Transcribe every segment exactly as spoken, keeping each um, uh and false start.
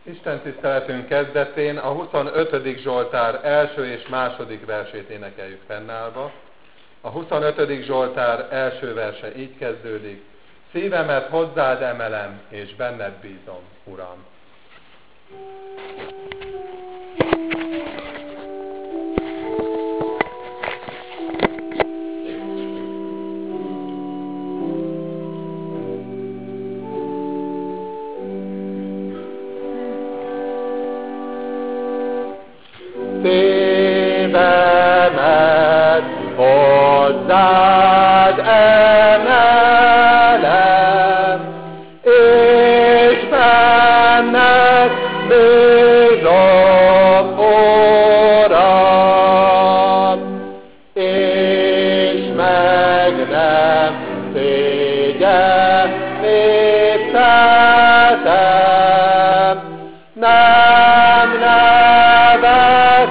Isten tiszteletünk kezdetén a huszonötödik Zsoltár első és második versét énekeljük fennállva. A huszonötödik Zsoltár első verse így kezdődik: Szívemet hozzád emelem, és benned bízom, Uram. Szívemet hozzád emelem, és benned bízom, Uram, és meg nem szégyenlészetem, nem nevet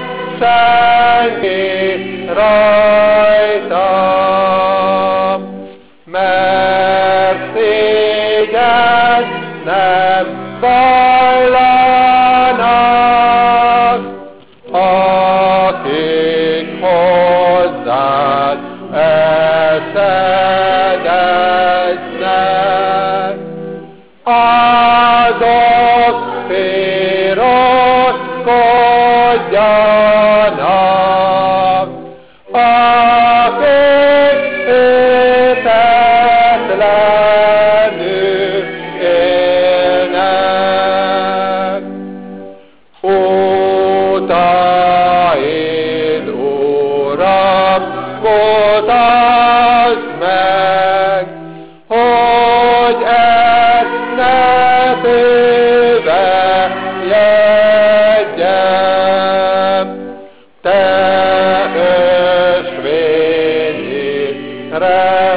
senki rajtam, mert szégyen nem vajlanak, akik hozzád esedeznek, azok piroskodjanak, akik hitetlenül élnek. Utaid, Uram, mutasd meg, hogy ez ne tévedjem. Te ösvényidre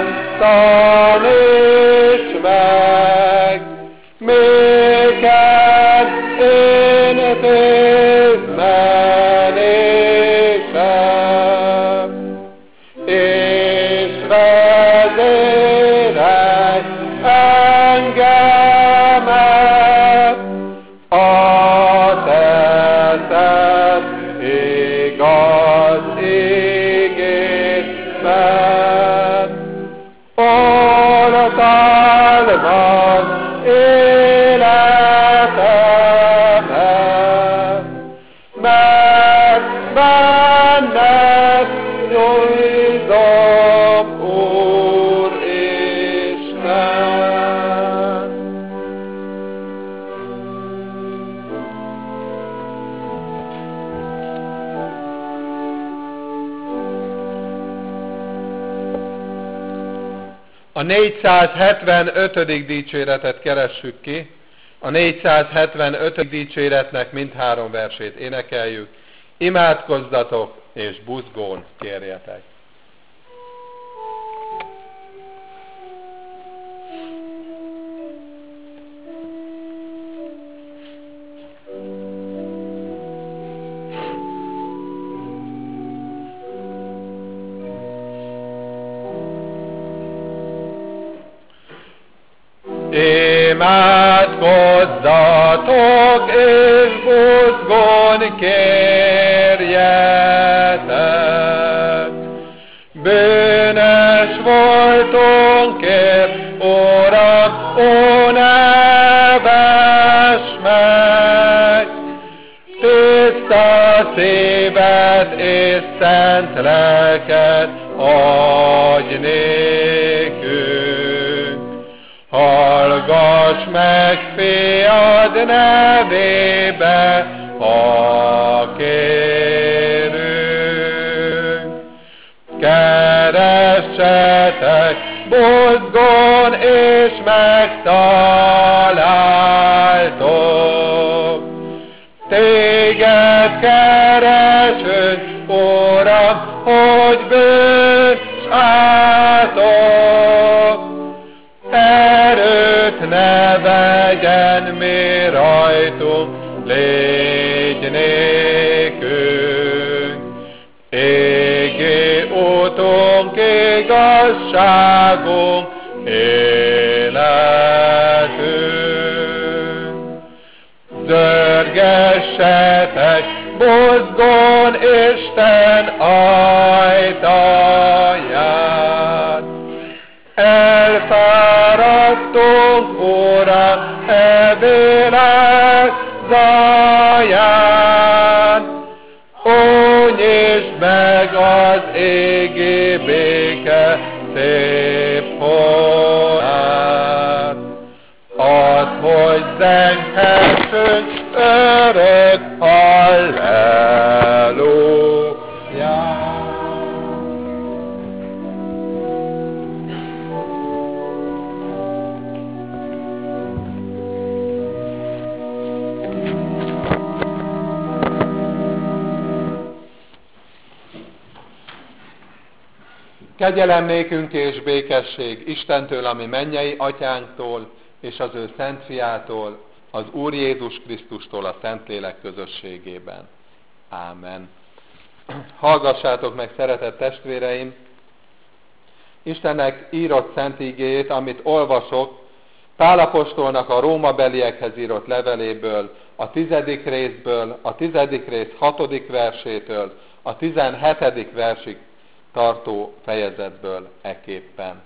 taníts meg, miket én tézmenésem, és vezérelj engemet a te szent igaz ígédben. Oltalmaz életemet, mert benned nyújtom, Úristen. A négyszázhetvenötödik dicséretet keressük ki. A négyszázhetvenötödik dicséretnek mindhárom versét énekeljük. Imádkozzatok és buzgón kérjetek. Imádkozzatok és buzgón kérjetek. Bűnös voltunk, kérj, Uram, ó, ne vess meg. Tiszta szívet és szent lelket adj nékünk. Hallgass meg fiad nevébe, ha kérünk. Keressetek buzgón és megtaláltok. Téged keresünk, Uram, hogy bűncsátok. Erőt ne vegyen mi rajtunk, légy nékünk. Égi útunk, igazságunk, életünk. Zöld Pörgessetek mozgón Isten ajtaját. Elfáradtunk, Uram, e világ zaján. Ó, nyisd meg az égi béke szép horát, az, hogy zenghessünk örök halleluja. Kegyelem nékünk és békesség Istentől, ami mennyei atyánktól, és az ő szent fiától, az Úr Jézus Krisztustól a Szentlélek közösségében. Ámen. Hallgassátok meg, szeretett testvéreim, Istennek írott szent igéjét, amit olvasok, Pál apostolnak a rómabeliekhez írott leveléből, a tizedik részből, a tizedik rész hatodik versétől, a tizenhetedik versig tartó fejezetből eképpen.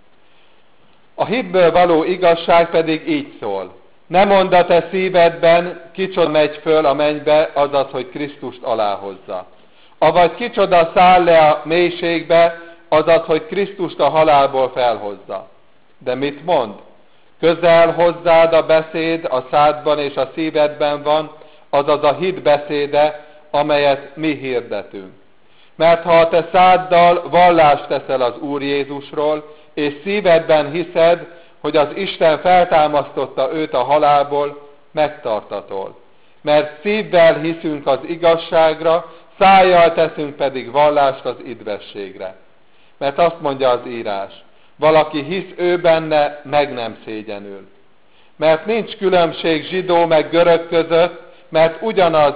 A hitből való igazság pedig így szól. Ne mondd a te szívedben, kicsoda megy föl a mennybe, azaz, hogy Krisztust aláhozza. Avagy kicsoda száll le a mélységbe, azaz, hogy Krisztust a halálból felhozza. De mit mond? Közel hozzád a beszéd, a szádban és a szívedben van, azaz a hit beszéde, amelyet mi hirdetünk. Mert ha a te száddal vallást teszel az Úr Jézusról, és szívedben hiszed, hogy az Isten feltámasztotta őt a halálból, megtartatol. Mert szívvel hiszünk az igazságra, szájjal teszünk pedig vallást az idvességre. Mert azt mondja az írás, valaki hisz ő benne, meg nem szégyenül. Mert nincs különbség zsidó meg görög között, mert ugyanaz,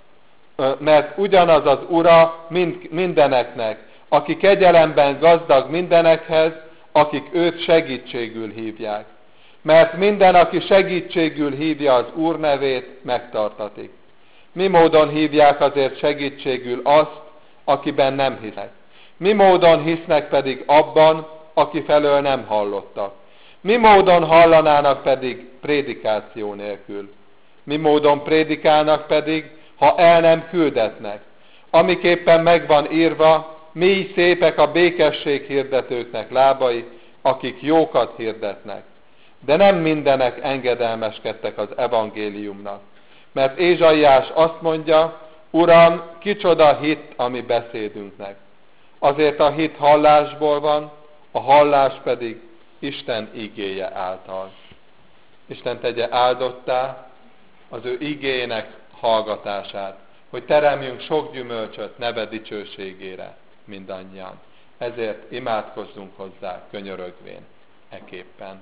mert ugyanaz az Ura mind, mindeneknek, aki kegyelemben gazdag mindenekhez, akik őt segítségül hívják. Mert minden, aki segítségül hívja az Úr nevét, megtartatik. Mi módon hívják azért segítségül azt, akiben nem hisznek? Mi módon hisznek pedig abban, aki felől nem hallottak? Mi módon hallanának pedig prédikáció nélkül? Mi módon prédikálnak pedig, ha el nem küldetnek? Amiképpen megvan írva, mi szépek a békesség hirdetőknek lábai, akik jókat hirdetnek. De nem mindenek engedelmeskedtek az evangéliumnak. Mert Ézsaiás azt mondja, Uram, kicsoda hit a mi beszédünknek. Azért a hit hallásból van, a hallás pedig Isten igéje által. Isten tegye áldottá az ő igének hallgatását, hogy teremjünk sok gyümölcsöt neve dicsőségére mindannyian. Ezért imádkozzunk hozzá könyörögvén eképpen.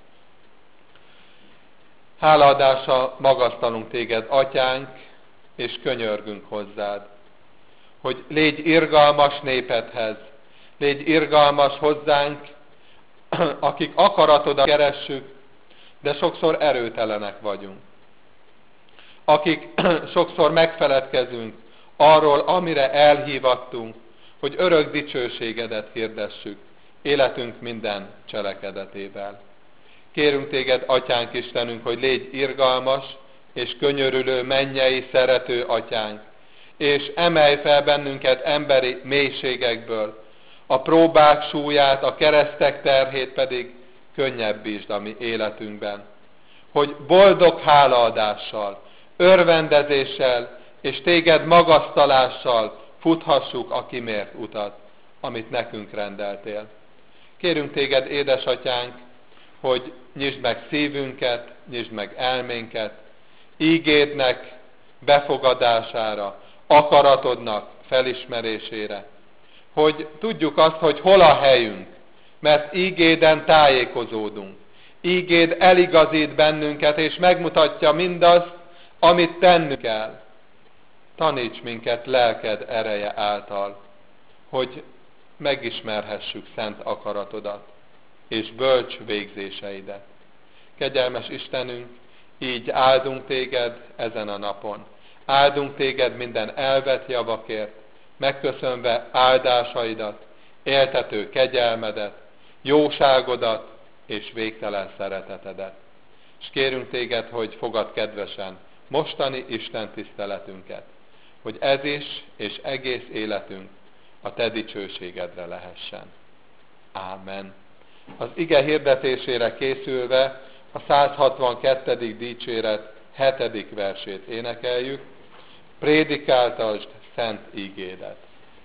Hálaadással magasztalunk téged, atyánk, és könyörgünk hozzád, hogy légy irgalmas népedhez, légy irgalmas hozzánk, akik akaratodat keressük, de sokszor erőtelenek vagyunk. Akik sokszor megfeledkezünk arról, amire elhívattunk, hogy örök dicsőségedet hirdessük életünk minden cselekedetével. Kérünk téged, atyánk Istenünk, hogy légy irgalmas és könyörülő, mennyei, szerető atyánk, és emelj fel bennünket emberi mélységekből, a próbák súlyát, a keresztek terhét pedig könnyebbítsd a mi életünkben, hogy boldog hálaadással, örvendezéssel és téged magasztalással futhassuk a kimért utat, amit nekünk rendeltél. Kérünk téged, édesatyánk, hogy nyisd meg szívünket, nyisd meg elménket, ígédnek befogadására, akaratodnak felismerésére, hogy tudjuk azt, hogy hol a helyünk, mert ígéden tájékozódunk. Ígéd eligazít bennünket, és megmutatja mindazt, amit tennünk kell. Taníts minket lelked ereje által, hogy megismerhessük szent akaratodat és bölcs végzéseidet. Kegyelmes Istenünk, Így áldunk téged ezen a napon. Áldunk téged minden elvett javakért, megköszönve áldásaidat, éltető kegyelmedet, jóságodat és végtelen szeretetedet. És kérünk téged, hogy fogad kedvesen mostani Isten tiszteletünket, hogy ez is és egész életünk a te dicsőségedre lehessen. Ámen. Az ige hirdetésére készülve a száz hatvankettedik dicséret hetedik versét énekeljük. Prédikáltasd szent ígédet.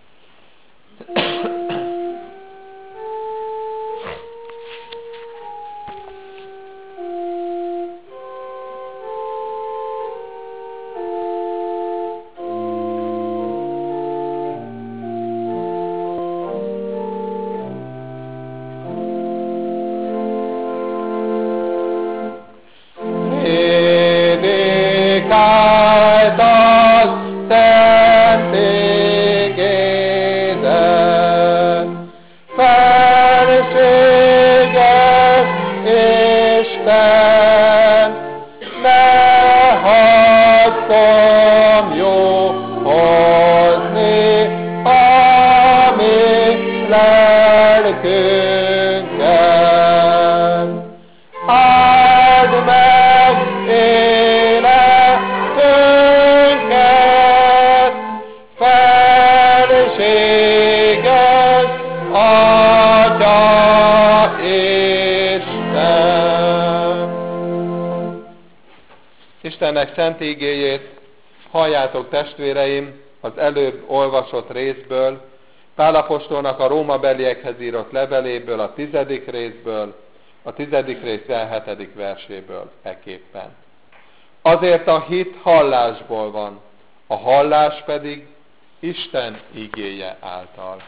Istennek szent ígéjét halljátok, testvéreim, az előbb olvasott részből, Pál apostolnak a rómabeliekhez írott leveléből, a tizedik részből, a tizedik rész hetedik verséből ekképpen. Azért a hit hallásból van, a hallás pedig Isten ígéje által.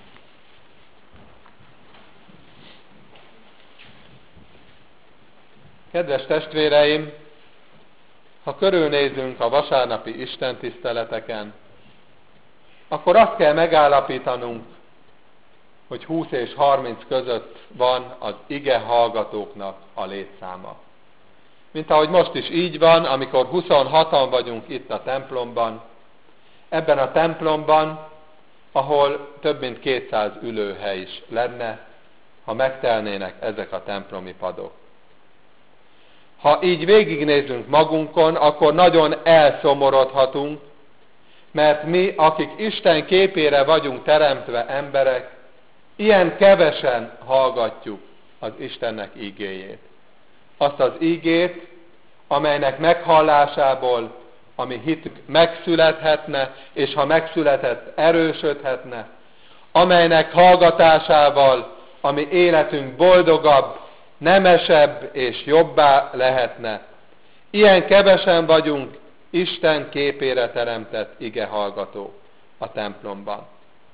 Kedves testvéreim, ha körülnézünk a vasárnapi istentiszteleteken, akkor azt kell megállapítanunk, hogy húsz és harminc között van az ige hallgatóknak a létszáma. Mint ahogy most is így van, amikor huszonhatan vagyunk itt a templomban, ebben a templomban, ahol több mint kétszáz ülőhely is lenne, ha megtelnének ezek a templomi padok. Ha így végignézünk magunkon, akkor nagyon elszomorodhatunk, mert mi, akik Isten képére vagyunk teremtve emberek, ilyen kevesen hallgatjuk az Istennek ígéjét. Azt az ígét, amelynek meghallásából a mi hitünk megszülethetne, és ha megszületett, erősödhetne, amelynek hallgatásával a mi életünk boldogabb, nemesebb és jobbá lehetne. Ilyen kevesen vagyunk Isten képére teremtett igehallgatók a templomban.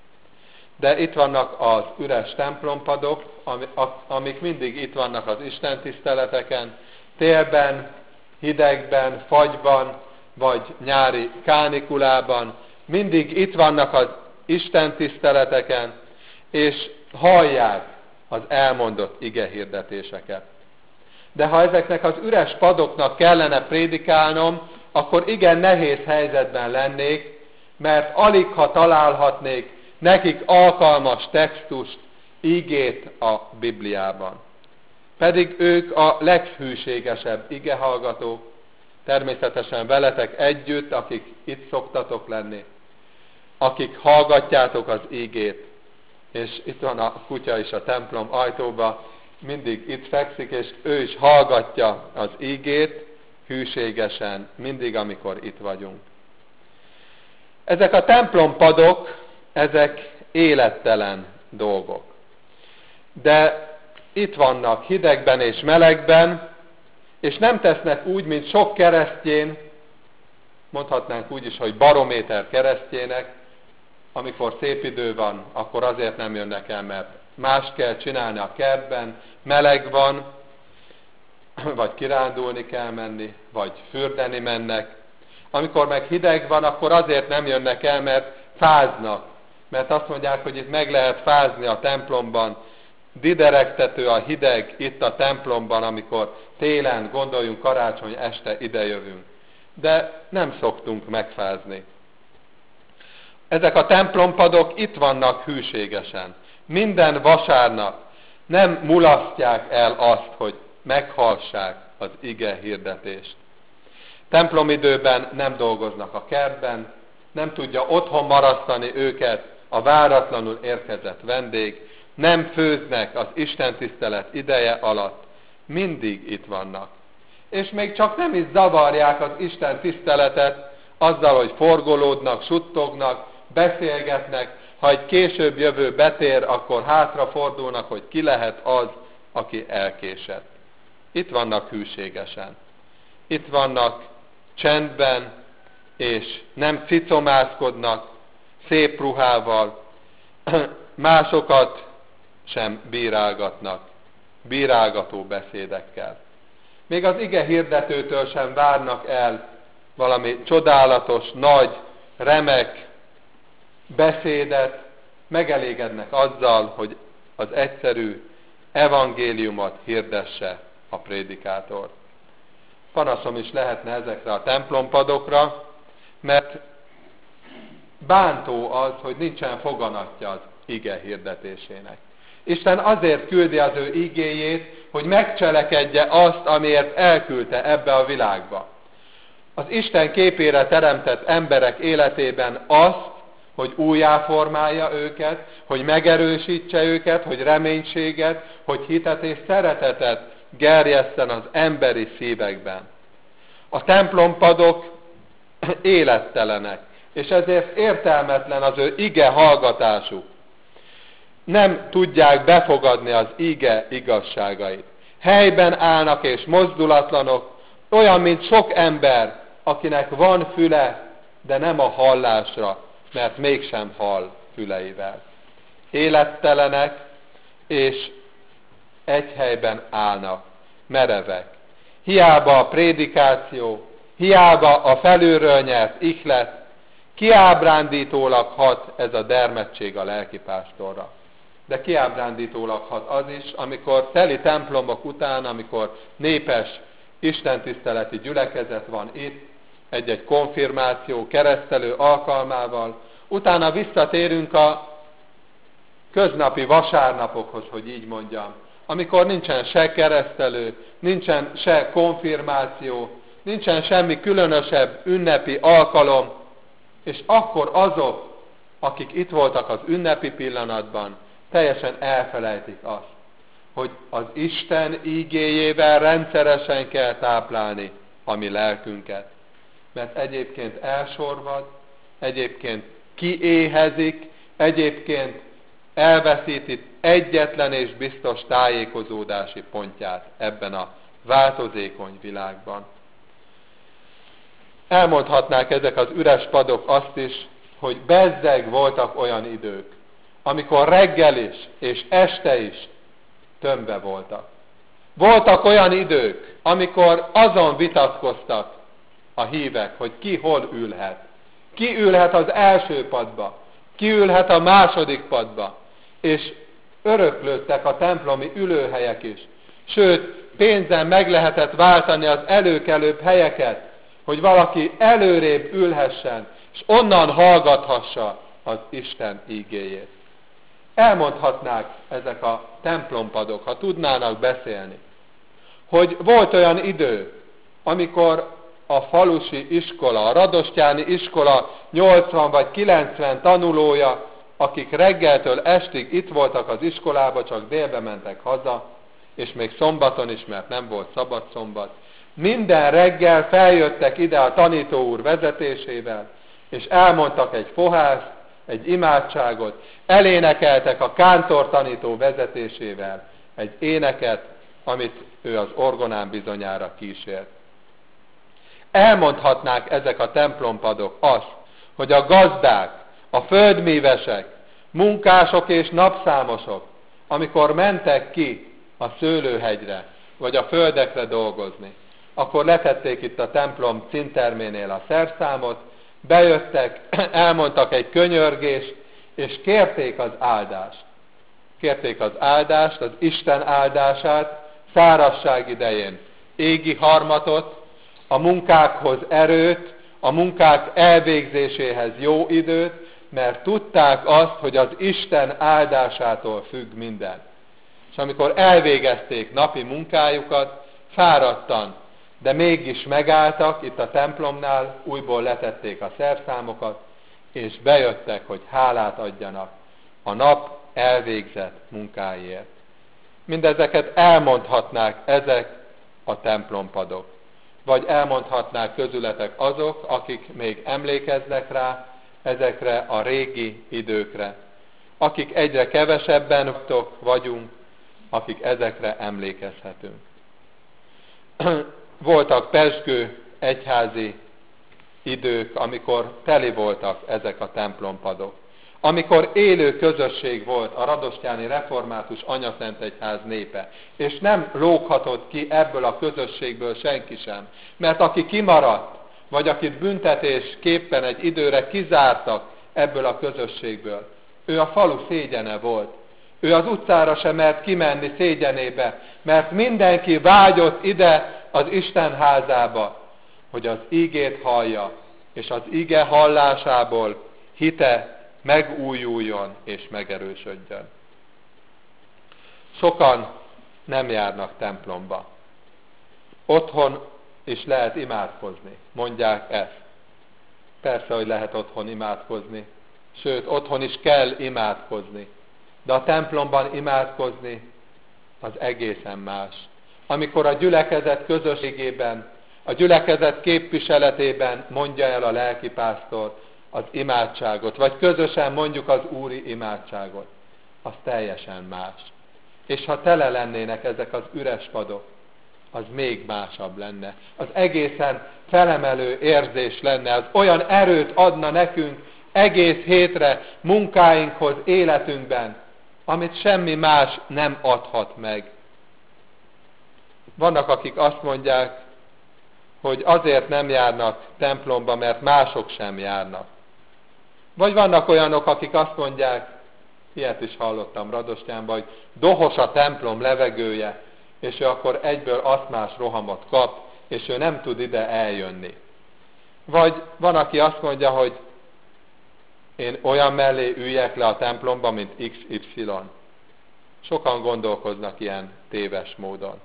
De itt vannak az üres templompadok, amik mindig itt vannak az Isten tiszteleteken, télben, hidegben, fagyban, vagy nyári kánikulában, mindig itt vannak az Isten tiszteleteken, és hallják az elmondott igehirdetéseket. De ha ezeknek az üres padoknak kellene prédikálnom, akkor igen nehéz helyzetben lennék, mert alig ha találhatnék nekik alkalmas textust, ígét a Bibliában. Pedig ők a leghűségesebb igehallgatók, természetesen veletek együtt, akik itt szoktatok lenni, akik hallgatjátok az ígét, és itt van a kutya is a templom ajtóba, mindig itt fekszik, és ő is hallgatja az ígét hűségesen, mindig, amikor itt vagyunk. Ezek a templompadok, ezek élettelen dolgok. De itt vannak hidegben és melegben, és nem tesznek úgy, mint sok keresztjén, mondhatnánk úgy is, hogy barométer keresztjének, amikor szép idő van, akkor azért nem jönnek el, mert mást kell csinálni a kertben, meleg van, vagy kirándulni kell menni, vagy fürdeni mennek. Amikor meg hideg van, akkor azért nem jönnek el, mert fáznak. Mert azt mondják, hogy itt meg lehet fázni a templomban, dideregtető a hideg itt a templomban, amikor télen, gondoljunk karácsony este idejövünk. De nem szoktunk megfázni. Ezek a templompadok itt vannak hűségesen. Minden vasárnap nem mulasztják el azt, hogy meghallgassák az ige hirdetést. Templomidőben nem dolgoznak a kertben, nem tudja otthon marasztani őket a váratlanul érkezett vendég, nem főznek az istentisztelet ideje alatt, mindig itt vannak. És még csak nem is zavarják az Isten tiszteletet azzal, hogy forgolódnak, suttognak, beszélgetnek, ha egy később jövő betér, akkor hátrafordulnak, hogy ki lehet az, aki elkésett. Itt vannak hűségesen. Itt vannak csendben, és nem cicomászkodnak, szép ruhával, másokat sem bírálgatnak, bírálgató beszédekkel. Még az ige hirdetőtől sem várnak el valami csodálatos, nagy, remek beszédet, megelégednek azzal, hogy az egyszerű evangéliumot hirdesse a prédikátor. Panaszom is lehetne ezekre a templompadokra, mert bántó az, hogy nincsen foganatja az ige hirdetésének. Isten azért küldi az ő igéjét, hogy megcselekedje azt, amiért elküldte ebbe a világba. Az Isten képére teremtett emberek életében azt, hogy újjáformálja őket, hogy megerősítse őket, hogy reménységet, hogy hitet és szeretetet gerjesszen az emberi szívekben. A templompadok élettelenek, és ezért értelmetlen az ő ige hallgatásuk. Nem tudják befogadni az ige igazságait. Helyben állnak és mozdulatlanok, olyan, mint sok ember, akinek van füle, de nem a hallásra, mert mégsem hall füleivel. Élettelenek, és egy helyben állnak, merevek. Hiába a prédikáció, hiába a felülről nyert ihlet, kiábrándítólag hat ez a dermedtség a lelkipásztorra. De kiábrándítólag hat az is, amikor teli templomok után, amikor népes istentiszteleti gyülekezet van itt, egy-egy konfirmáció, keresztelő alkalmával, utána visszatérünk a köznapi vasárnapokhoz, hogy így mondjam, amikor nincsen se keresztelő, nincsen se konfirmáció, nincsen semmi különösebb ünnepi alkalom, és akkor azok, akik itt voltak az ünnepi pillanatban, teljesen elfelejtik azt, hogy az Isten ígéjével rendszeresen kell táplálni a mi lelkünket. Mert egyébként elsorvad, egyébként kiéhezik, egyébként elveszíti egyetlen és biztos tájékozódási pontját ebben a változékony világban. Elmondhatnák ezek az üres padok azt is, hogy bezzeg voltak olyan idők, amikor reggel is és este is tömve voltak. Voltak olyan idők, amikor azon vitatkoztak a hívek, hogy ki hol ülhet. Ki ülhet az első padba, ki ülhet a második padba, és öröklődtek a templomi ülőhelyek is. Sőt, pénzen meg lehetett váltani az előkelőbb helyeket, hogy valaki előrébb ülhessen, és onnan hallgathassa az Isten ígéjét. Elmondhatnák ezek a templompadok, ha tudnának beszélni, hogy volt olyan idő, amikor a falusi iskola, a radostyáni iskola nyolcvan vagy kilencven tanulója, akik reggeltől estig itt voltak az iskolába, csak délbe mentek haza, és még szombaton is, mert nem volt szabad szombat, minden reggel feljöttek ide a tanító úr vezetésével, és elmondtak egy fohászt, egy imádságot, elénekeltek a kántor tanító vezetésével egy éneket, amit ő az orgonán bizonyára kísért. Elmondhatnák ezek a templompadok azt, hogy a gazdák, a földmívesek, munkások és napszámosok, amikor mentek ki a szőlőhegyre, vagy a földekre dolgozni, akkor letették itt a templom cinterménél a szerszámot, bejöttek, elmondtak egy könyörgést, és kérték az áldást. Kérték az áldást, az Isten áldását, szárazság idején égi harmatot, a munkákhoz erőt, a munkák elvégzéséhez jó időt, mert tudták azt, hogy az Isten áldásától függ minden. És amikor elvégezték napi munkájukat, fáradtan, de mégis megálltak itt a templomnál, újból letették a szerszámokat, és bejöttek, hogy hálát adjanak a nap elvégzett munkáért. Mindezeket elmondhatnák ezek a templompadok. Vagy elmondhatnák közületek azok, akik még emlékeznek rá ezekre a régi időkre. Akik egyre kevesebben vagyunk, akik ezekre emlékezhetünk. Voltak pezsgő egyházi idők, amikor teli voltak ezek a templompadok. Amikor élő közösség volt a radostyáni református anyaszentegyház népe, és nem lóghatott ki ebből a közösségből senki sem, mert aki kimaradt, vagy akit büntetésképpen egy időre kizártak ebből a közösségből, ő a falu szégyene volt. Ő az utcára sem mert kimenni szégyenébe, mert mindenki vágyott ide az Isten házába, hogy az ígét hallja, és az ige hallásából hite megújuljon és megerősödjön. Sokan nem járnak templomba. Otthon is lehet imádkozni, mondják ezt. Persze, hogy lehet otthon imádkozni, sőt, otthon is kell imádkozni. De a templomban imádkozni az egészen más. Amikor a gyülekezet közösségében, a gyülekezet képviseletében mondja el a lelkipásztor az imádságot, vagy közösen mondjuk az úri imádságot, az teljesen más. És ha tele lennének ezek az üres padok, az még másabb lenne. Az egészen felemelő érzés lenne, az olyan erőt adna nekünk egész hétre, munkáinkhoz, életünkben, amit semmi más nem adhat meg. Vannak, akik azt mondják, hogy azért nem járnak templomba, mert mások sem járnak. Vagy vannak olyanok, akik azt mondják, ilyet is hallottam Radostyánban, hogy dohos a templom levegője, és ő akkor egyből asztmás rohamot kap, és ő nem tud ide eljönni. Vagy van, aki azt mondja, hogy én olyan mellé üljek le a templomba, mint iksz ipszilon. Sokan gondolkoznak ilyen téves módon.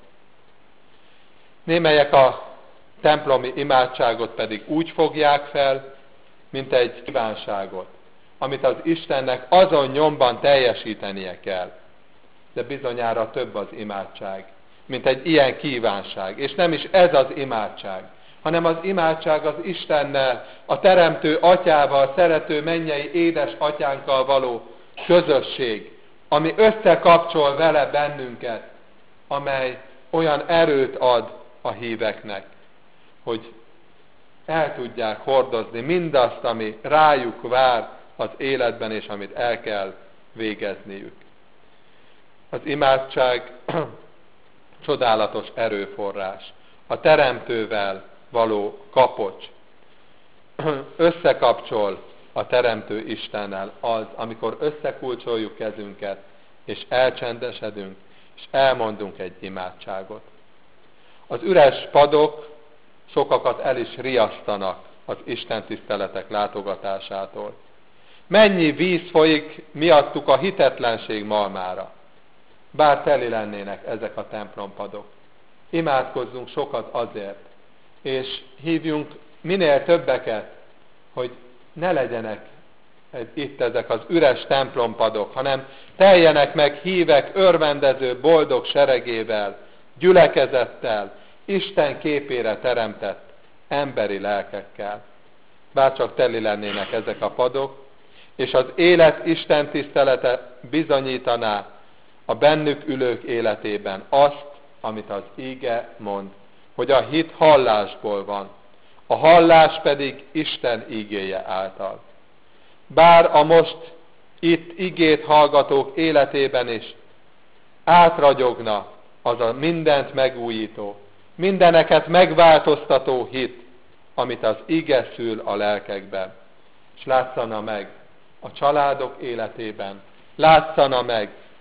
Némelyek a templomi imádságot pedig úgy fogják fel, mint egy kívánságot, amit az Istennek azon nyomban teljesítenie kell. De bizonyára több az imádság, mint egy ilyen kívánság. És nem is ez az imádság, hanem az imádság az Istennel, a teremtő atyával, szerető mennyei édes atyánkkal való közösség, ami összekapcsol vele bennünket, amely olyan erőt ad a híveknek, hogy el tudják hordozni mindazt, ami rájuk vár az életben, és amit el kell végezniük. Az imádság csodálatos erőforrás, a teremtővel való kapocs. Összekapcsol a teremtő Istennel az, amikor összekulcsoljuk kezünket, és elcsendesedünk, és elmondunk egy imádságot. Az üres padok sokakat el is riasztanak az Isten tiszteletek látogatásától. Mennyi víz folyik miattuk a hitetlenség malmára, bár teli lennének ezek a templompadok. Imádkozzunk sokat azért, és hívjunk minél többeket, hogy ne legyenek itt ezek az üres templompadok, hanem teljenek meg hívek örvendező boldog seregével, gyülekezettel, Isten képére teremtett emberi lelkekkel. Bárcsak teli lennének ezek a padok, és az élet Isten tisztelete bizonyítaná a bennük ülők életében azt, amit az íge mond, hogy a hit hallásból van, a hallás pedig Isten ígéje által. Bár a most itt igét hallgatók életében is átragyogna az a mindent megújító, mindeneket megváltoztató hit, amit az ige szül a lelkekben, és látszana meg a családok életében, látszana meg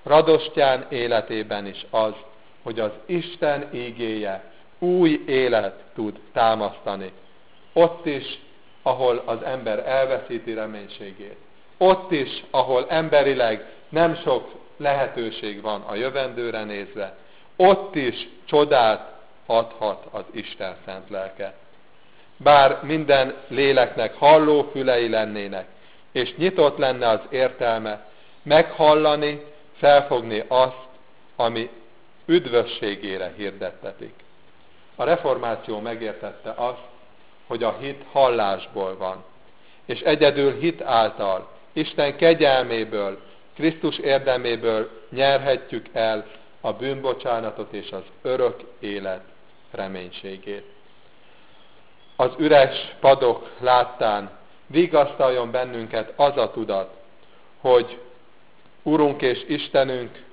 Radostyán életében is az, hogy az Isten ígéje új élet tud támasztani. Ott is, ahol az ember elveszíti reménységét. Ott is, ahol emberileg nem sok lehetőség van a jövendőre nézve. Ott is csodát adhat az Isten szent lelke. Bár minden léleknek halló fülei lennének, és nyitott lenne az értelme, meghallani, felfogni azt, ami üdvösségére hirdettetik. A reformáció megértette azt, hogy a hit hallásból van, és egyedül hit által, Isten kegyelméből, Krisztus érdeméből nyerhetjük el a bűnbocsánatot és az örök élet reménységét. Az üres padok láttán vigasztaljon bennünket az a tudat, hogy Urunk és Istenünk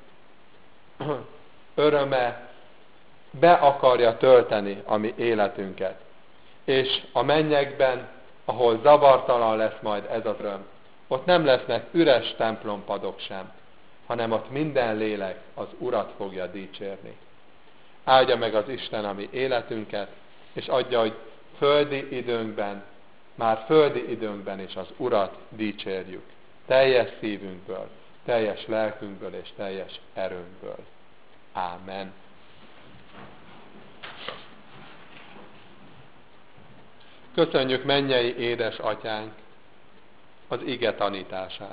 öröme be akarja tölteni a mi életünket. És a mennyekben, ahol zavartalan lesz majd ez az öröm, ott nem lesznek üres templompadok sem, hanem ott minden lélek az Urat fogja dicsérni. Áldja meg az Isten a mi életünket, és adja, hogy földi időnkben, már földi időnkben is az Urat dicsérjük. Teljes szívünkből, teljes lelkünkből és teljes erőnkből. Ámen. Köszönjük mennyei édesatyánk az ige tanítását.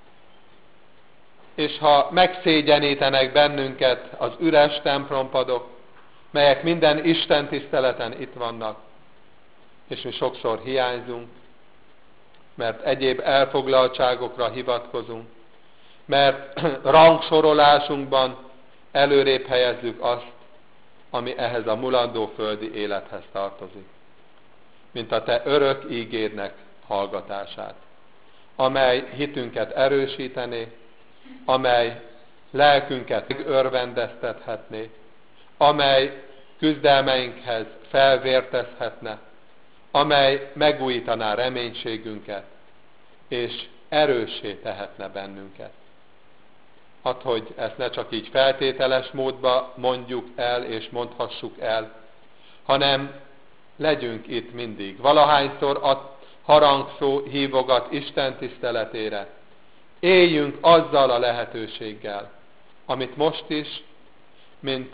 És ha megszégyenítenek bennünket az üres templompadok, melyek minden Isten tiszteleten itt vannak, és mi sokszor hiányzunk, mert egyéb elfoglaltságokra hivatkozunk, mert rangsorolásunkban előrébb helyezzük azt, ami ehhez a mulandó földi élethez tartozik, mint a te örök ígédnek hallgatását, amely hitünket erősítené, amely lelkünket örvendeztethetné, amely küzdelmeinkhez felvértezhetne, amely megújítaná reménységünket, és erőssé tehetne bennünket. Hadd, hogy ezt ne csak így feltételes módba mondjuk el, és mondhassuk el, hanem legyünk itt mindig. Valahányszor a harangszó hívogat Isten tiszteletére, éljünk azzal a lehetőséggel, amit most is, mint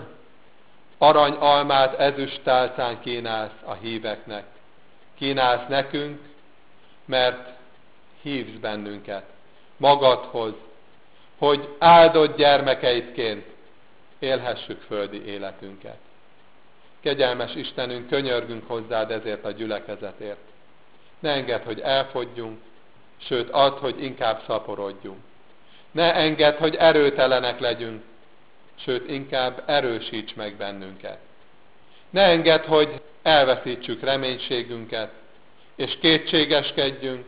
aranyalmát ezüsttálcán kínálsz a híveknek. Kínálsz nekünk, mert hívsz bennünket magadhoz, hogy áldott gyermekeidként élhessük földi életünket. Kegyelmes Istenünk, könyörgünk hozzád ezért a gyülekezetért. Ne engedd, hogy elfogyjunk, sőt add, hogy inkább szaporodjunk. Ne engedd, hogy erőtelenek legyünk, sőt inkább erősíts meg bennünket. Ne engedd, hogy elveszítsük reménységünket, és kétségeskedjünk,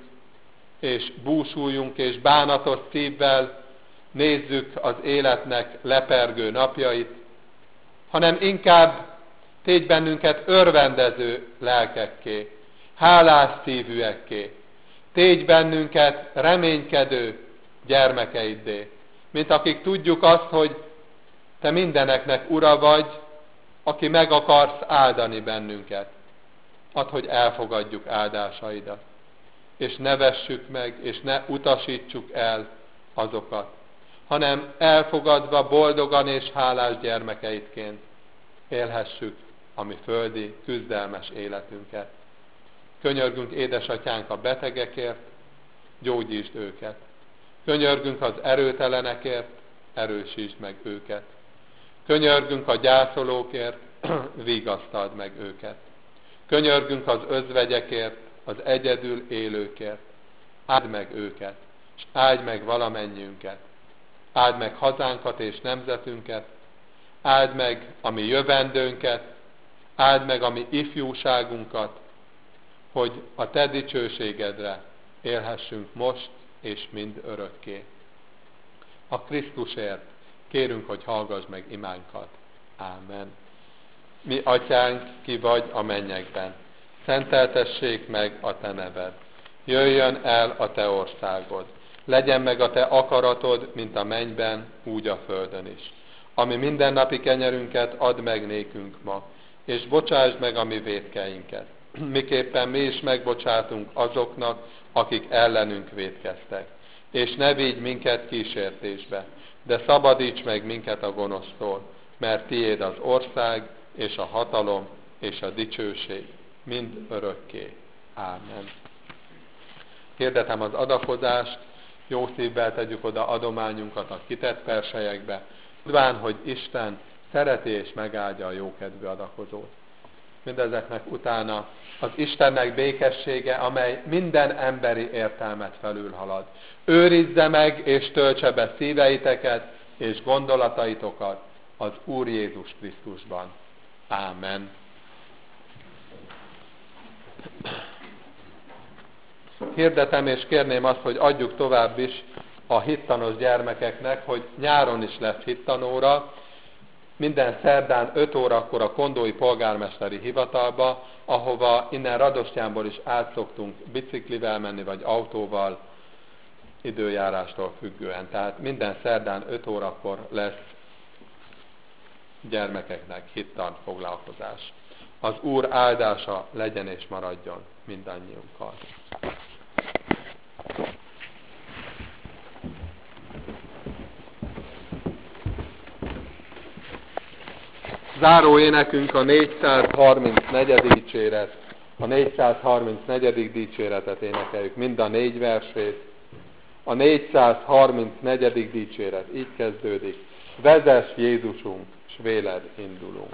és búsuljunk, és bánatos szívvel nézzük az életnek lepergő napjait, hanem inkább tégy bennünket örvendező lelkekké, hálás szívűekké, tégy bennünket reménykedő gyermekeiddé, mint akik tudjuk azt, hogy te mindeneknek ura vagy, aki meg akarsz áldani bennünket. Add, hogy elfogadjuk áldásaidat, és ne vessük meg, és ne utasítsuk el azokat, hanem elfogadva boldogan és hálás gyermekeidként élhessük a mi földi, küzdelmes életünket. Könyörgünk, édesatyánk, a betegekért, gyógyítsd őket. Könyörgünk az erőtelenekért, erősítsd meg őket. Könyörgünk a gyászolókért, vigasztald meg őket. Könyörgünk az özvegyekért, az egyedül élőkért. Áld meg őket, és áld meg valamennyiünket. Áld meg hazánkat és nemzetünket, áld meg a mi jövendőnket, áld meg a mi ifjúságunkat, hogy a te dicsőségedre élhessünk most és mind örökké. A Krisztusért kérünk, hogy hallgass meg imánkat. Ámen. Mi atyánk, ki vagy a mennyekben, szenteltessék meg a te neved. Jöjjön el a te országod. Legyen meg a te akaratod, mint a mennyben, úgy a földön is. Ami mindennapi kenyerünket add meg nékünk ma, és bocsásd meg a mi vétkeinket, miképpen mi is megbocsátunk azoknak, akik ellenünk vétkeztek. És ne vigy minket kísértésbe, de szabadíts meg minket a gonosztól, mert tiéd az ország, és a hatalom, és a dicsőség, mind örökké. Ámen. Hirdetem az adakozást, jó szívvel tegyük oda adományunkat a kitett perselyekbe, tudván, hogy Isten szereti és megáldja a jókedvű adakozót. Mindezeknek utána az Istennek békessége, amely minden emberi értelmet felülhalad. Őrizze meg és töltse be szíveiteket és gondolataitokat az Úr Jézus Krisztusban. Ámen. Hirdetem és kérném azt, hogy adjuk tovább is a hittanos gyermekeknek, hogy nyáron is lesz hittanóra, minden szerdán öt órakor a Kondói Polgármesteri Hivatalba, ahova innen Radostyánból is át szoktunk biciklivel menni, vagy autóval, időjárástól függően. Tehát minden szerdán öt órakor lesz gyermekeknek hittan foglalkozás. Az Úr áldása legyen és maradjon mindannyiunkkal. Záró énekünk a négyszázharmincnegyedik dicséret. A négyszázharmincnegyedik dicséretet énekeljük, mind a négy versét. A négyszázharmincnegyedik dicséret így kezdődik. Vezess Jézusunk, s véled indulunk.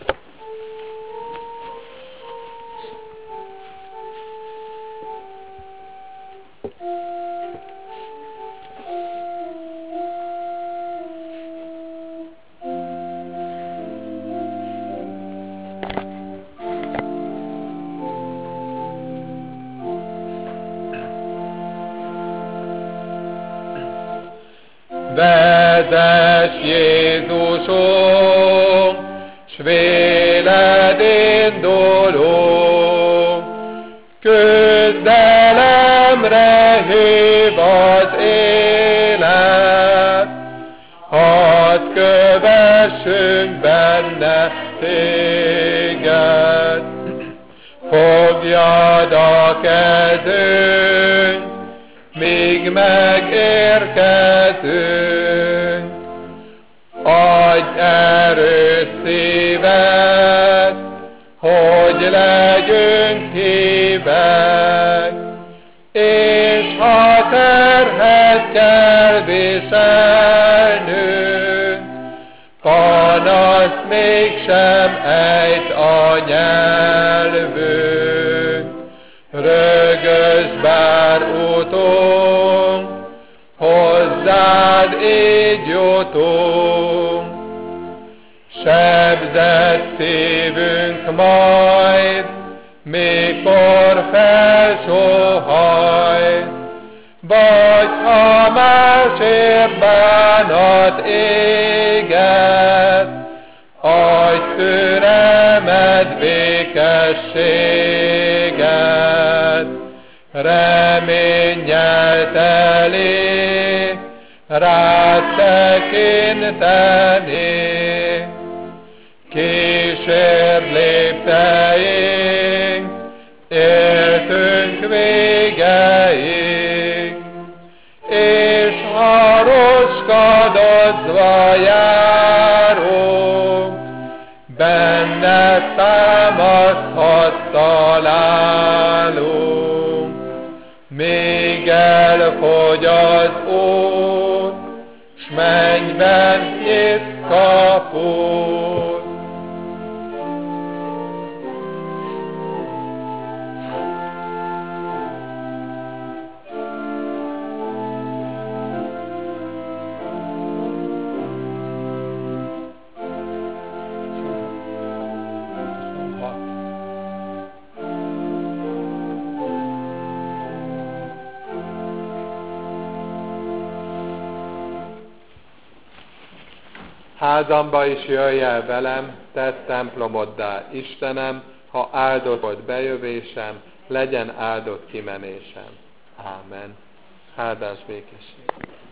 Vezess Jézusunk, s véled indulunk, küzdelemre hív az élet, hadd kövessünk benne téged. Fogjad a kezünk, míg megérkezünk, adj erős szívet, hogy legyünk hívek, és ha terhet kell viselnünk, panaszt mégsem ejt a nyelvünk. Rögös bár utunk, hozzád így jutunk, sebzett szívünk majd, mikor felsóhajt, vagy ha másért bánat éget, adj türelmed, békességet, reménnyel teli, rád tekinteni. Kísérd lépteink, éltünk végeig, és ha roskadozva járunk, benned támaszthat találunk. Még elfogy az út, s mennyben nyit kaput. Házamba is jöjj el velem, tedd templomoddá, Istenem, ha áldott volt bejövésem, legyen áldott kimenésem. Ámen. Áldás békesség.